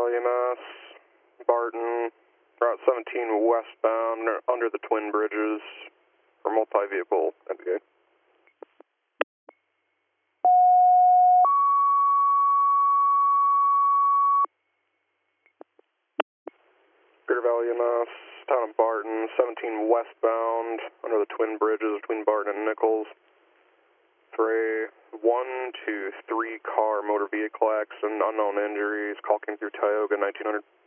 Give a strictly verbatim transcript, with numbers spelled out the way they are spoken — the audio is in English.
Valley, Mass. Barton, Route seventeen westbound under the Twin Bridges for multi-vehicle N B A. Greater Valley, Mass. Town of Barton, seventeen westbound under the Twin Bridges between Barton and Nichols. For a one to three car motor vehicle accident, unknown injuries, call came through Tioga nineteen hundred.